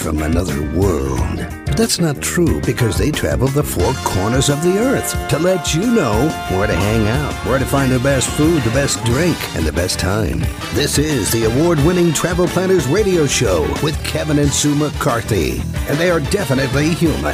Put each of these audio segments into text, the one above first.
from another world. But that's not true because they travel the four corners of the earth to let you know where to hang out, where to find the best food, the best drink, and the best time. This is the award-winning Travel Planners Radio Show with Kevin and Sue McCarthy. And they are definitely human.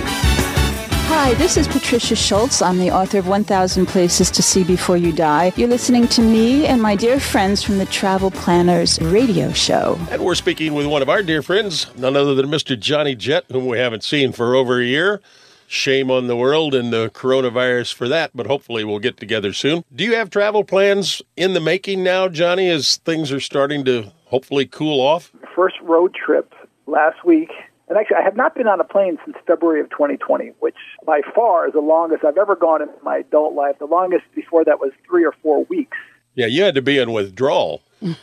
Hi, this is Patricia Schultz. I'm the author of 1,000 Places to See Before You Die. You're listening to me and my dear friends from the Travel Planners Radio Show. And we're speaking with one of our dear friends, none other than Mr. Johnny Jett, whom we haven't seen for over a year. Shame on the world and the coronavirus for that, but hopefully we'll get together soon. Do you have travel plans in the making now, Johnny, as things are starting to hopefully cool off? First road trip last week. And actually, I have not been on a plane since February of 2020, which by far is the longest I've ever gone in my adult life. The longest before that was 3 or 4 weeks. Yeah, you had to be in withdrawal.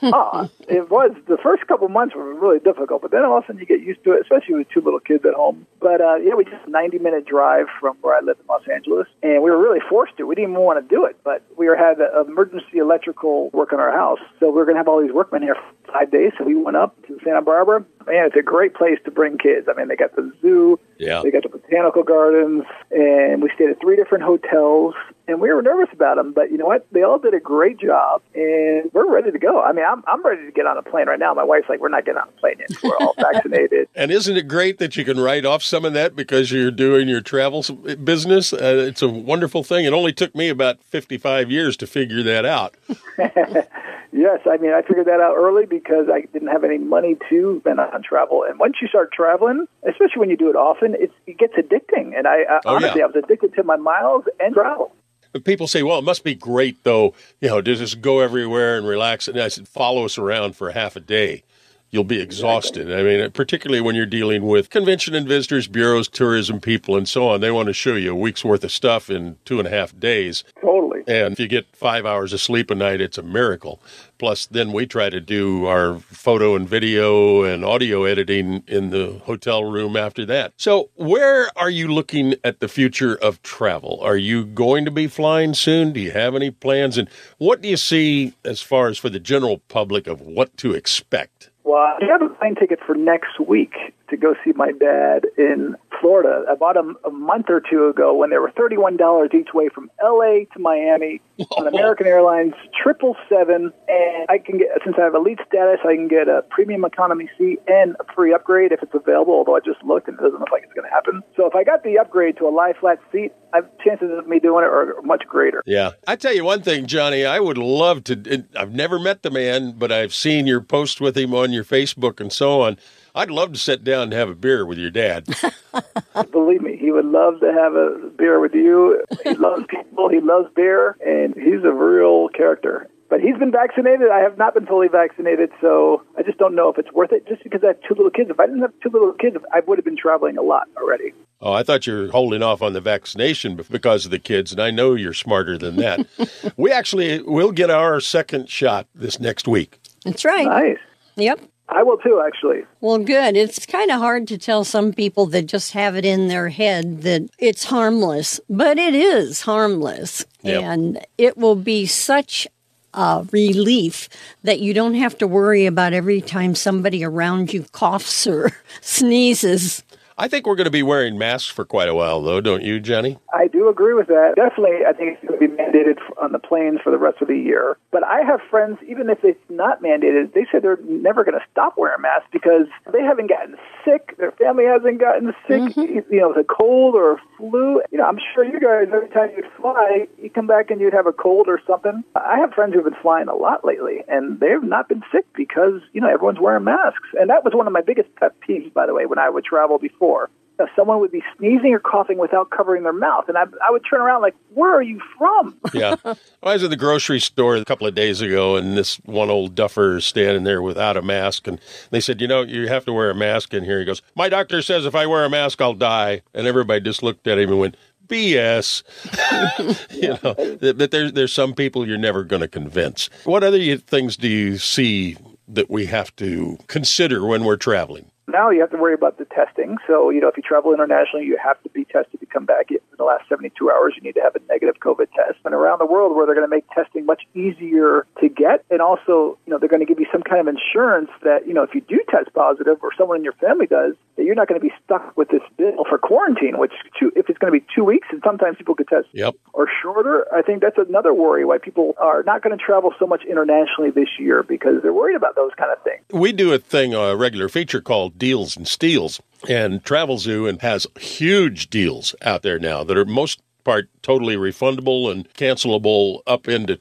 It was. The first couple months were really difficult, but then all of a sudden you get used to it, especially with 2 little kids at home. But we just a 90-minute drive from where I live in Los Angeles, and we were really forced to. We didn't even want to do it, but we had emergency electrical work on our house, so we were going to have all these workmen here for 5 days, so we went up to Santa Barbara. Man, it's a great place to bring kids. I mean, they got the zoo, they got the botanical gardens, and we stayed at 3 different hotels, and we were nervous about them, but you know what? They all did a great job, and we're ready to go. I mean, I'm ready to get on a plane right now. My wife's like, we're not getting on a plane yet. We're all vaccinated. And isn't it great that you can write off some of that because you're doing your travel business? It's a wonderful thing. It only took me about 55 years to figure that out. Yes, I mean, I figured that out early because I didn't have any money to spend on travel. And once you start traveling, especially when you do it often, it gets addicting. And I honestly was addicted to my miles and travel. But people say, well, it must be great, though, to just go everywhere and relax. And I said, follow us around for half a day. You'll be exhausted. Exactly. I mean, particularly when you're dealing with convention and visitors bureaus, tourism people, and so on. They want to show you a week's worth of stuff in 2.5 days. Totally. And if you get 5 hours of sleep a night, it's a miracle. Plus, then we try to do our photo and video and audio editing in the hotel room after that. So where are you looking at the future of travel? Are you going to be flying soon? Do you have any plans? And what do you see as far as for the general public of what to expect? Well, I have a plane ticket for next week to go see my dad in Florida. I bought them a month or two ago when they were $31 each way from L.A. to Miami on American Airlines 777. And I can get, since I have elite status, I can get a premium economy seat and a free upgrade if it's available, although I just looked and it doesn't look like it's going to happen. So if I got the upgrade to a lie flat seat, chances of me doing it are much greater. Yeah. I tell you one thing, Johnny, I would love to, I've never met the man, but I've seen your post with him on your Facebook and so on. I'd love to sit down and have a beer with your dad. Believe me, he would love to have a beer with you. He loves people. He loves beer, and he's a real character. But he's been vaccinated. I have not been fully vaccinated, so I just don't know if it's worth it just because I have 2 little kids. If I didn't have 2 little kids, I would have been traveling a lot already. Oh, I thought you were holding off on the vaccination because of the kids, and I know you're smarter than that. We actually will get our second shot this next week. That's right. Nice. Yep. I will too, actually. Well, good. It's kind of hard to tell some people that just have it in their head that it's harmless, but it is harmless. Yep. And it will be such a relief that you don't have to worry about every time somebody around you coughs or sneezes. I think we're going to be wearing masks for quite a while, though, don't you, Johnny? I do agree with that. Definitely, I think it's going to be mandated on the planes for the rest of the year. But I have friends, even if it's not mandated, they say they're never going to stop wearing masks because they haven't gotten sick. Their family hasn't gotten sick, with a cold or a flu. I'm sure you guys, every time you'd fly, you come back and you'd have a cold or something. I have friends who've been flying a lot lately, and they've not been sick because, everyone's wearing masks. And that was one of my biggest pet peeves, by the way, when I would travel before. Someone would be sneezing or coughing without covering their mouth. And I would turn around like, where are you from? Yeah. I was at the grocery store a couple of days ago, and this one old duffer is standing there without a mask. And they said, you have to wear a mask in here. He goes, my doctor says if I wear a mask, I'll die. And everybody just looked at him and went, BS. But there's some people you're never going to convince. What other things do you see that we have to consider when we're traveling? Now you have to worry about the testing. So, if you travel internationally, you have to be tested to come back. In the last 72 hours, you need to have a negative COVID test. And around the world where they're going to make testing much easier to get. And also, they're going to give you some kind of insurance that, if you do test positive or someone in your family does, that that you're not going to be stuck with this bill for quarantine, which if it's going to be 2 weeks, and sometimes people could test or shorter. I think that's another worry why people are not going to travel so much internationally this year, because they're worried about those kind of things. We do a regular feature called Deals and Steals, and Travelzoo has huge deals out there now that are most part totally refundable and cancelable up into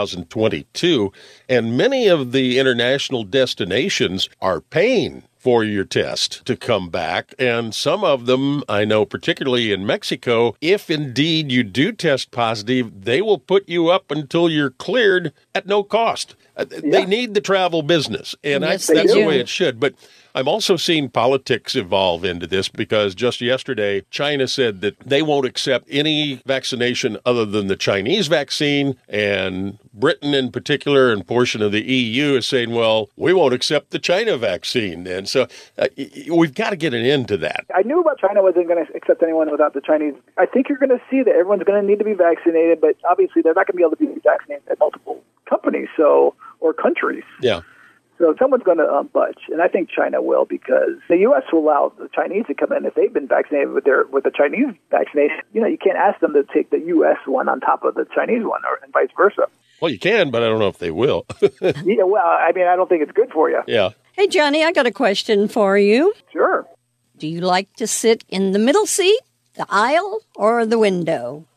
2022. And many of the international destinations are paying for your test to come back. And some of them, I know particularly in Mexico, if indeed you do test positive, they will put you up until you're cleared at no cost. They need the travel business, and that's the way it should. But I'm also seeing politics evolve into this, because just yesterday, China said that they won't accept any vaccination other than the Chinese vaccine, and Britain in particular and portion of the EU is saying, well, we won't accept the China vaccine. And so we've got to get an end to that. I knew about China wasn't going to accept anyone without the Chinese. I think you're going to see that everyone's going to need to be vaccinated, but obviously they're not going to be able to be vaccinated at multiple companies or countries. Yeah. So someone's going to budge, and I think China will, because the U.S. will allow the Chinese to come in if they've been vaccinated with the Chinese vaccination. You can't ask them to take the U.S. one on top of the Chinese one, and vice versa. Well, you can, but I don't know if they will. Yeah, well, I mean, I don't think it's good for you. Yeah. Hey, Johnny, I got a question for you. Sure. Do you like to sit in the middle seat, the aisle, or the window?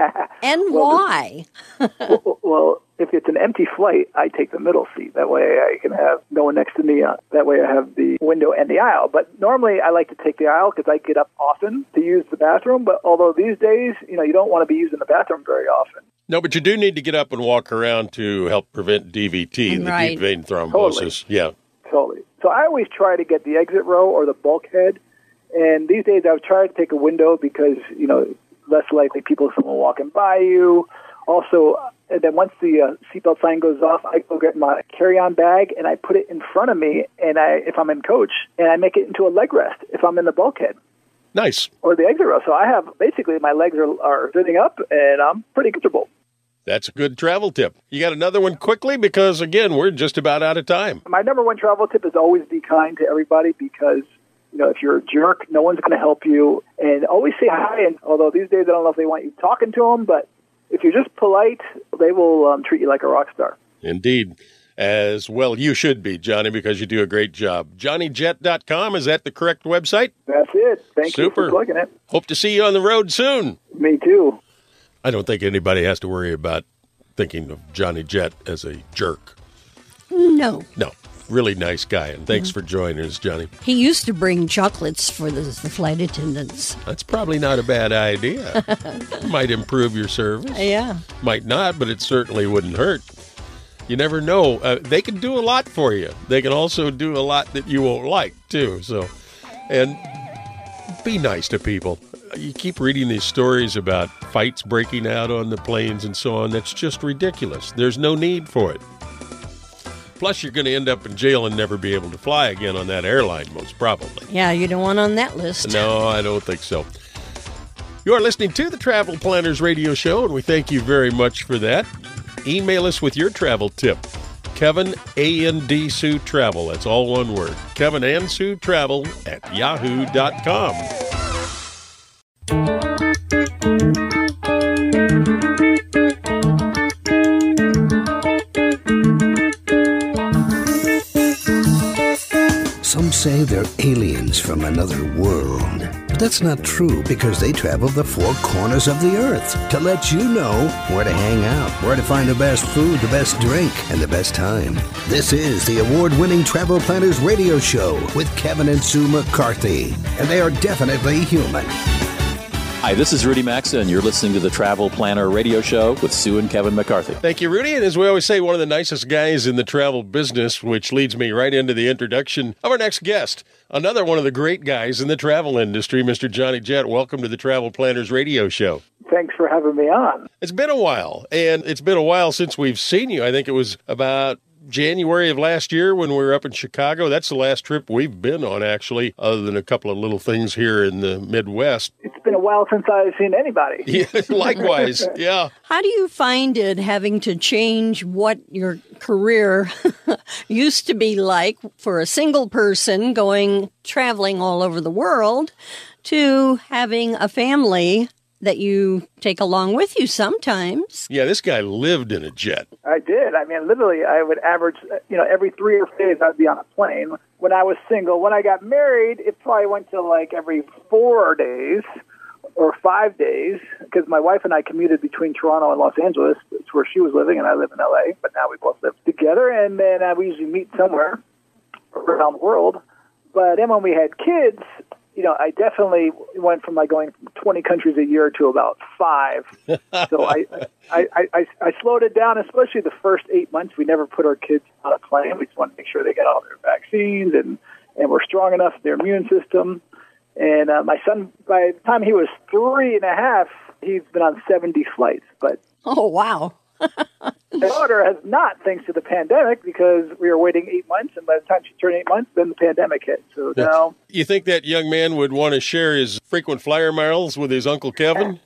And why? Well, if it's an empty flight, I take the middle seat. That way I can have no one next to me. That way I have the window and the aisle. But normally I like to take the aisle because I get up often to use the bathroom. But although these days, you don't want to be using the bathroom very often. No, but you do need to get up and walk around to help prevent DVT, the deep vein thrombosis. Totally. Yeah. Totally. So I always try to get the exit row or the bulkhead. And these days I've tried to take a window because, less likely someone walking by you. Also, and then once the seatbelt sign goes off, I go get my carry-on bag and I put it in front of me, and if I'm in coach, and I make it into a leg rest if I'm in the bulkhead. Nice. Or the exit row. So I have, basically, my legs are sitting up, and I'm pretty comfortable. That's a good travel tip. You got another one quickly? Because, again, we're just about out of time. My number one travel tip is always be kind to everybody, because if you're a jerk, no one's going to help you. And always say hi. And although these days I don't know if they want you talking to them, but if you're just polite, they will treat you like a rock star. Indeed. As well you should be, Johnny, because you do a great job. JohnnyJet.com, is that the correct website? That's it. Thank you for plugging it. Hope to see you on the road soon. Me too. I don't think anybody has to worry about thinking of Johnny Jet as a jerk. No. Really nice guy, and thanks for joining us, Johnny. He used to bring chocolates for the flight attendants. That's probably not a bad idea. Might improve your service. Yeah. Might not, but it certainly wouldn't hurt. You never know. They can do a lot for you. They can also do a lot that you won't like, too. And be nice to people. You keep reading these stories about fights breaking out on the planes and so on. That's just ridiculous. There's no need for it. Plus, you're going to end up in jail and never be able to fly again on that airline, most probably. Yeah, you don't want on that list. No, I don't think so. You are listening to the Travel Planners Radio Show, and we thank you very much for that. Email us with your travel tip. Kevin A&D Sue Travel. That's all one word. Kevin and Sue Travel at yahoo.com. Some say they're aliens from another world. But that's not true, because they travel the four corners of the earth to let you know where to hang out, where to find the best food, the best drink, and the best time. This is the award-winning Travel Planners Radio Show with Kevin and Sue McCarthy. And they are definitely human. Hi, this is Rudy Maxa, and you're listening to the Travel Planner Radio Show with Sue and Kevin McCarthy. Thank you, Rudy. And as we always say, one of the nicest guys in the travel business, which leads me right into the introduction of our next guest. Another one of the great guys in the travel industry, Mr. Johnny Jet. Welcome to the Travel Planners Radio Show. Thanks for having me on. It's been a while, and it's been a while since we've seen you. I think it was about January of last year when we were up in Chicago. That's the last trip we've been on, actually, other than a couple of little things here in the Midwest. It's been a while since I've seen anybody. Yeah, likewise, yeah. How do you find it having to change what your career used to be like for a single person traveling all over the world to having a family that you take along with you sometimes? Yeah, this guy lived in a jet. I did. I mean, literally, I would average, every 3 or 4 days I'd be on a plane. When I was single, when I got married, it probably went to like every 4 days or 5 days, because my wife and I commuted between Toronto and Los Angeles. It's where she was living, and I live in LA, but now we both live together, and then we usually meet somewhere around the world. But then when we had kids, I definitely went from like going 20 countries a year to about 5. So I slowed it down, especially the first 8 months. We never put our kids on a plane. We just wanted to make sure they get all their vaccines and were strong enough in their immune system. And my son, by the time he was 3.5, he's been on 70 flights. But oh, wow. my daughter has not, thanks to the pandemic, because we were waiting 8 months, and by the time she turned 8 months, then the pandemic hit. So now, you think that young man would want to share his frequent flyer miles with his Uncle Kevin?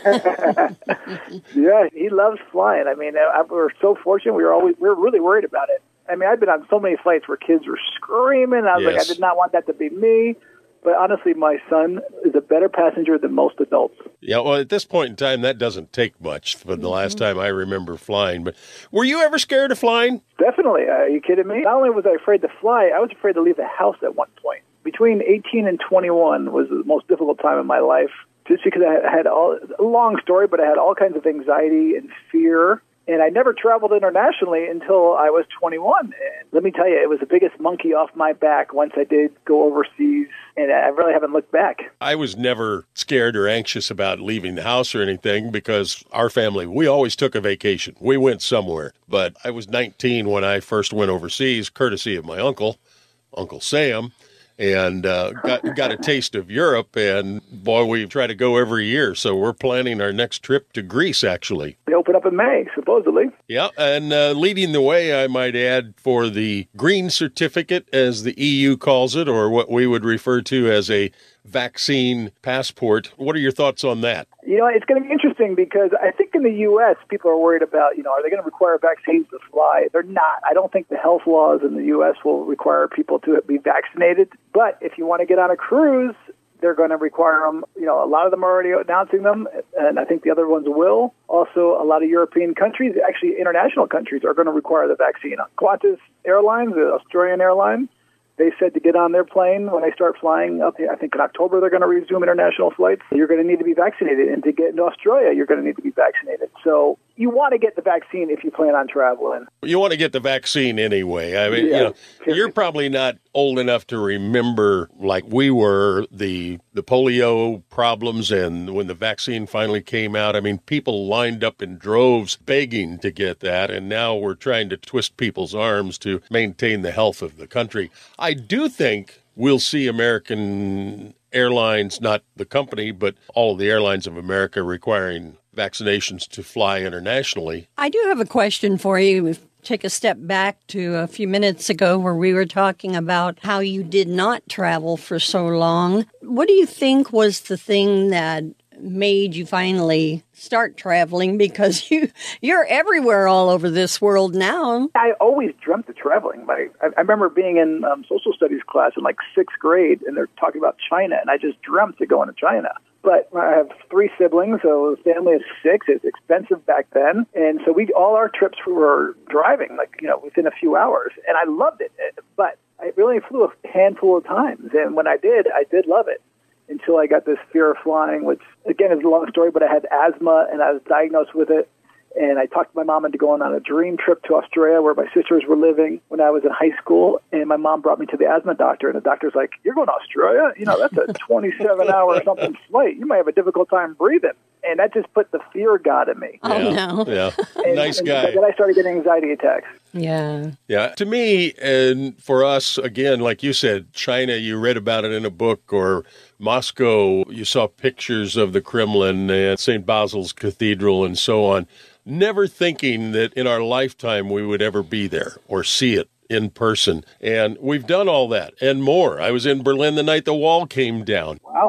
Yeah, he loves flying. I mean, we're so fortunate. We're really worried about it. I mean, I've been on so many flights where kids were screaming. I was like, I did not want that to be me. But honestly, my son is a better passenger than most adults. Yeah, well, at this point in time, that doesn't take much for the last time I remember flying. But were you ever scared of flying? Definitely. Are you kidding me? Not only was I afraid to fly, I was afraid to leave the house at one point. Between 18 and 21 was the most difficult time in my life, just because I had a long story, but I had all kinds of anxiety and fear. And I never traveled internationally until I was 21. And let me tell you, it was the biggest monkey off my back once I did go overseas, and I really haven't looked back. I was never scared or anxious about leaving the house or anything because our family, we always took a vacation. We went somewhere. But I was 19 when I first went overseas, courtesy of my uncle, Uncle Sam, and got a taste of Europe, and boy, we try to go every year. So we're planning our next trip to Greece, actually. They open up in May, supposedly. Yeah, and leading the way, I might add, for the green certificate, as the EU calls it, or what we would refer to as a vaccine passport. What are your thoughts on that? It's going to be interesting because I think in the U.S., people are worried about, are they going to require vaccines to fly? They're not. I don't think the health laws in the U.S. will require people to be vaccinated. But if you want to get on a cruise, they're going to require them. A lot of them are already announcing them, and I think the other ones will. Also, a lot of European countries, actually international countries, are going to require the vaccine. Qantas Airlines, the Australian airline, they said to get on their plane when they start flying up, I think in October they're going to resume international flights. You're going to need to be vaccinated. And to get into Australia, you're going to need to be vaccinated. So you want to get the vaccine if you plan on traveling. You want to get the vaccine anyway. I mean, you're probably not old enough to remember, like we were, the polio problems, and when the vaccine finally came out, I mean, people lined up in droves begging to get that, and now we're trying to twist people's arms to maintain the health of the country. I do think we'll see American Airlines, not the company, but all of the airlines of America requiring vaccinations to fly internationally. I do have a question for you. Take a step back to a few minutes ago where we were talking about how you did not travel for so long. What do you think was the thing that made you finally start traveling? Because you're everywhere all over this world now. I always dreamt of traveling. I remember being in social studies class in like 6th grade, and they're talking about China, and I just dreamt of going to China. But I have 3 siblings, so the family is 6. It's expensive back then. And so all our trips were driving, within a few hours. And I loved it. But I really flew a handful of times. And when I did love it until I got this fear of flying, which, again, is a long story, but I had asthma, and I was diagnosed with it. And I talked my mom into going on a dream trip to Australia where my sisters were living when I was in high school. And my mom brought me to the asthma doctor. And the doctor's like, "You're going to Australia? That's a 27-hour something flight. You might have a difficult time breathing." And that just put the fear god in me. Oh, no. Yeah. Nice guy. And then I started getting anxiety attacks. Yeah. Yeah. To me, and for us, again, like you said, China, you read about it in a book, or Moscow, you saw pictures of the Kremlin and St. Basil's Cathedral and so on. Never thinking that in our lifetime we would ever be there or see it in person. And we've done all that and more. I was in Berlin the night the wall came down. Wow.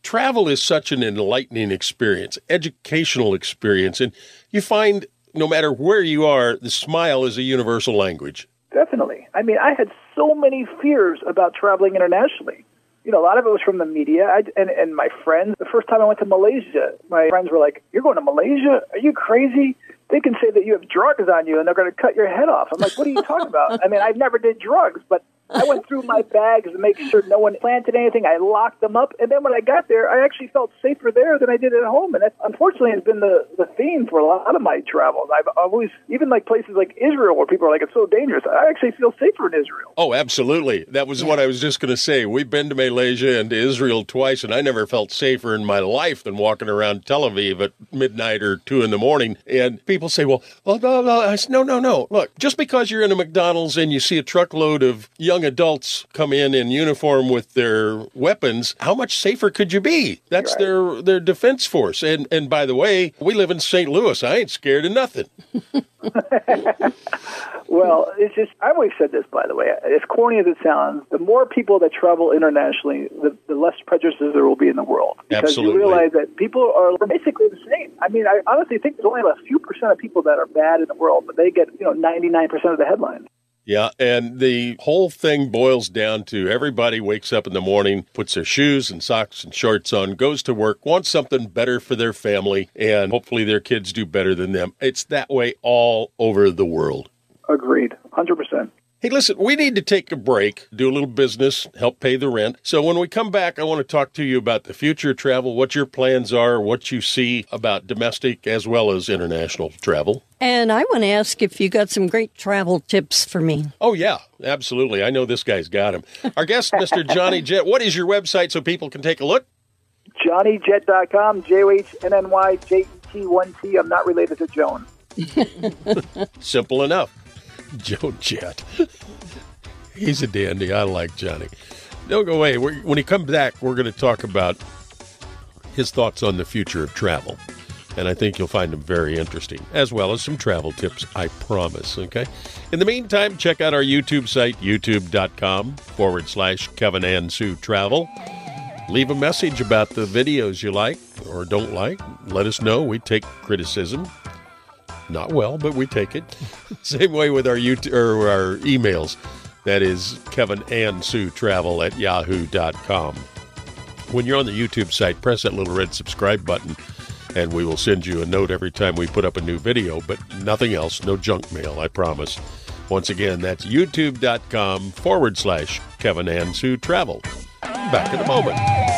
travel is such an enlightening experience, educational experience, and you find no matter where you are, the smile is a universal language. Definitely. I mean, I had so many fears about traveling internationally. You know, a lot of it was from the media and my friends. The first time I went to Malaysia, my friends were like, "You're going to Malaysia? Are you crazy? They can say that you have drugs on you and they're going to cut your head off." I'm like, "What are you talking about?" I mean, I never did drugs, but I went through my bags to make sure no one planted anything. I locked them up. And then when I got there, I actually felt safer there than I did at home. And that, unfortunately, has been the theme for a lot of my travels. I've always, even like places like Israel where people are like, it's so dangerous, I actually feel safer in Israel. Oh, absolutely. That was what I was just going to say. We've been to Malaysia and to Israel twice, and I never felt safer in my life than walking around Tel Aviv at midnight or 2 in the morning. And people say, well, I said, no. Look, just because you're in a McDonald's and you see a truckload of young adults come in uniform with their weapons, how much safer could you be? That's right. their defense force. And by the way, we live in St. Louis. I ain't scared of nothing. Well, it's just, I've always said this, by the way, as corny as it sounds, the more people that travel internationally, the less prejudices there will be in the world. Because Absolutely. You realize that people are basically the same. I mean, I honestly think there's only a few % of people that are bad in the world, but they get, 99% of the headlines. Yeah, and the whole thing boils down to everybody wakes up in the morning, puts their shoes and socks and shorts on, goes to work, wants something better for their family, and hopefully their kids do better than them. It's that way all over the world. Agreed, 100%. Hey, listen, we need to take a break, do a little business, help pay the rent. So when we come back, I want to talk to you about the future of travel, what your plans are, what you see about domestic as well as international travel. And I want to ask if you got some great travel tips for me. Oh, yeah, absolutely. I know this guy's got them. Our guest, Mr. Johnny Jet, what is your website so people can take a look? JohnnyJet.com, JohnnyJet1T. I'm not related to Joan. Simple enough. Joe Jet. He's a dandy. I like Johnny. Don't go away. When he comes back, we're going to talk about his thoughts on the future of travel. And I think you'll find them very interesting, as well as some travel tips, I promise, okay? In the meantime, check out our YouTube site, youtube.com/Kevin and Sue Travel. Leave a message about the videos you like or don't like. Let us know. We take criticism. Not well, but we take it. Same way with our our emails. That is kevinandsuetravel@yahoo.com. When you're on the YouTube site, press that little red subscribe button, and we will send you a note every time we put up a new video, but nothing else, no junk mail, I promise. Once again, that's youtube.com/Kevin and Sue Travel. Back in a moment.